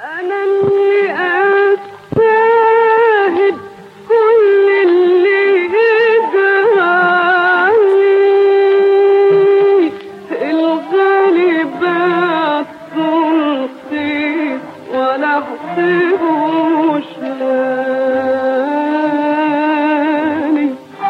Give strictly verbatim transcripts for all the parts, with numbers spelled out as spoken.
أنا اللي أستاهل كل اللي جرالي، الغالبات تنصيب ولا احسبوش لاني.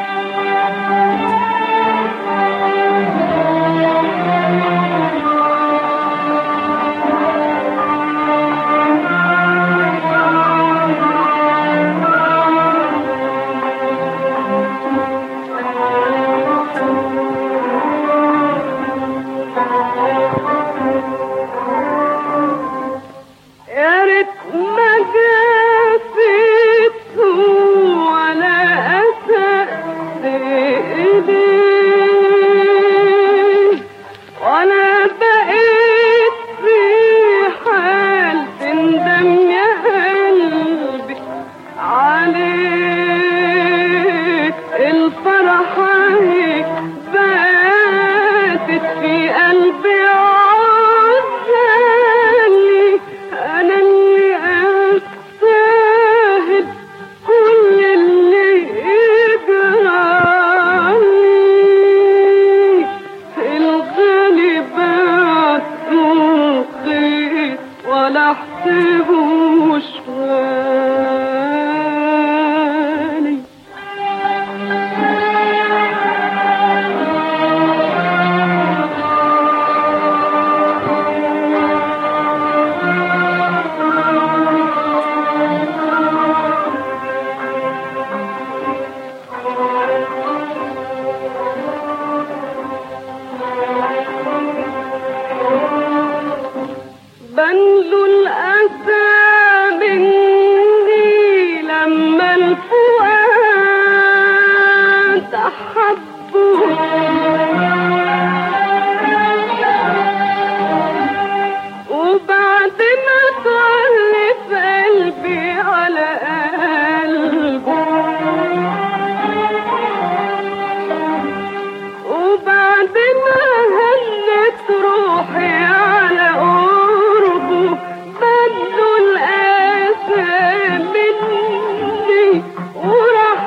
يا ريت ما جافيت ولا أسأت إليه، ولا بقيت في حال تندم يا قلبي عليك. الفرحة هيك باتت في قلبي عزالي، أنا اللي أستاهل كل اللي جرالي، الغالبات تنقيت ولا احسبوش غالي. بنلو الأسى مني لما الفؤاد أحبه، وبعد ما تولف قلبي على قلبه، وبعد ما هلت روحي على قربه، بدو الأسى مني وراح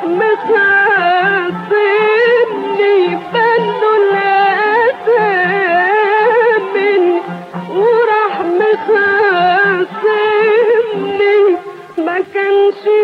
مخاصمني، بدو الأسى مني وراح مخاصمني. ما كانش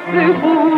سفوح